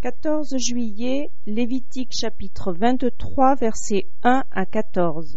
14 juillet, Lévitique chapitre 23, versets 1 à 14.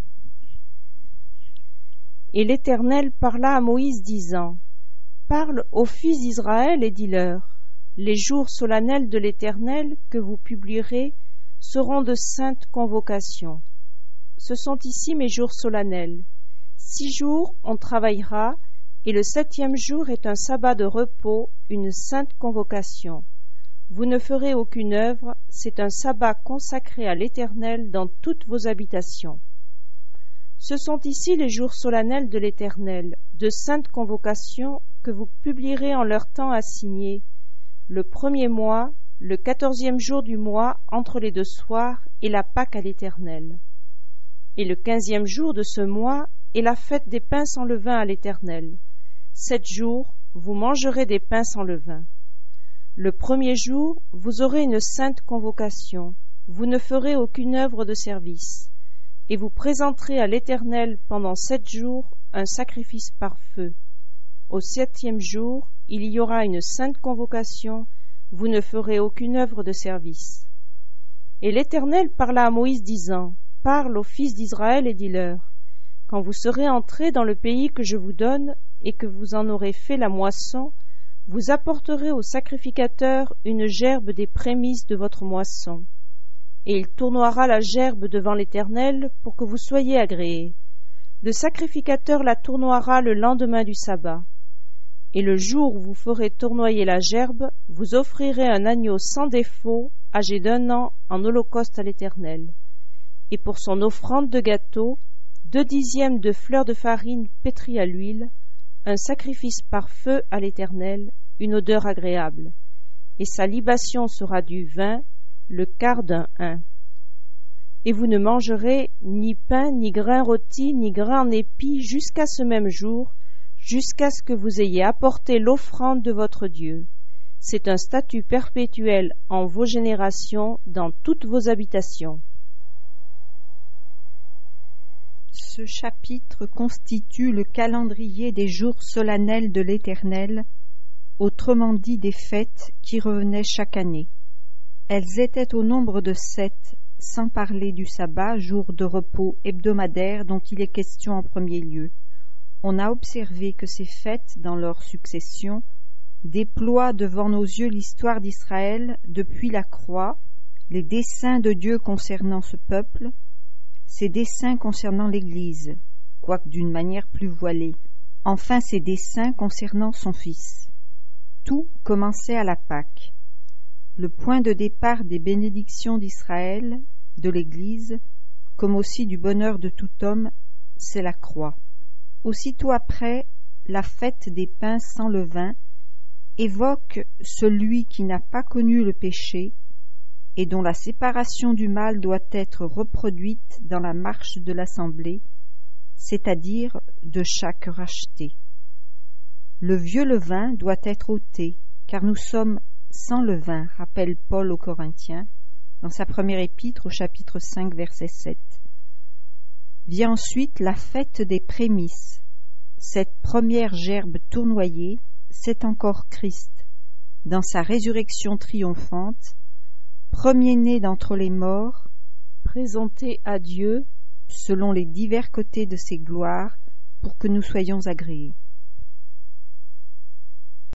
Et l'Éternel parla à Moïse, disant : Parle aux fils d'Israël et dis-leur : Les jours solennels de l'Éternel que vous publierez seront de saintes convocations. Ce sont ici mes jours solennels. 6 jours on travaillera, et le 7e jour est un sabbat de repos, une sainte convocation. Vous ne ferez aucune œuvre, c'est un sabbat consacré à l'Éternel dans toutes vos habitations. Ce sont ici les jours solennels de l'Éternel, de saintes convocations que vous publierez en leur temps assigné, le 1er mois, le 14e jour du mois entre les 2 soirs et la Pâque à l'Éternel. Et le 15e jour de ce mois est la fête des pains sans levain à l'Éternel. 7 jours, vous mangerez des pains sans levain. Le 1er jour, vous aurez une sainte convocation, vous ne ferez aucune œuvre de service, et vous présenterez à l'Éternel pendant 7 jours un sacrifice par feu. Au 7e jour, il y aura une sainte convocation, vous ne ferez aucune œuvre de service. Et l'Éternel parla à Moïse, disant : Parle aux fils d'Israël et dis-leur : Quand vous serez entrés dans le pays que je vous donne, et que vous en aurez fait la moisson, vous apporterez au sacrificateur une gerbe des prémices de votre moisson. Et il tournoiera la gerbe devant l'Éternel pour que vous soyez agréés. Le sacrificateur la tournoiera le lendemain du sabbat. Et le jour où vous ferez tournoyer la gerbe, vous offrirez un agneau sans défaut, âgé d'1 an, en holocauste à l'Éternel. Et pour son offrande de gâteau, 2 dixièmes de fleur de farine pétrie à l'huile, un sacrifice par feu à l'Éternel, une odeur agréable. Et sa libation sera du vin, le quart d'un hin. Et vous ne mangerez ni pain, ni grain rôti, ni grain en épi jusqu'à ce même jour, jusqu'à ce que vous ayez apporté l'offrande de votre Dieu. C'est un statut perpétuel en vos générations, dans toutes vos habitations. Ce chapitre constitue le calendrier des jours solennels de l'Éternel, autrement dit des fêtes qui revenaient chaque année. Elles étaient au nombre de 7, sans parler du sabbat, jour de repos hebdomadaire dont il est question en premier lieu. On a observé que ces fêtes, dans leur succession, déploient devant nos yeux l'histoire d'Israël depuis la croix, les desseins de Dieu concernant ce peuple, ses desseins concernant l'Église, quoique d'une manière plus voilée, enfin ses desseins concernant son Fils. Tout commençait à la Pâque. Le point de départ des bénédictions d'Israël, de l'Église, comme aussi du bonheur de tout homme, c'est la croix. Aussitôt après, la fête des pains sans levain évoque celui qui n'a pas connu le péché et dont la séparation du mal doit être reproduite dans la marche de l'assemblée, c'est-à-dire de chaque racheté. Le vieux levain doit être ôté, car nous sommes sans levain, rappelle Paul aux Corinthiens, dans sa première épître au chapitre 5, verset 7. Vient ensuite la fête des prémices. Cette première gerbe tournoyée, c'est encore Christ, dans sa résurrection triomphante, premier-né d'entre les morts, présenté à Dieu selon les divers côtés de ses gloires pour que nous soyons agréés.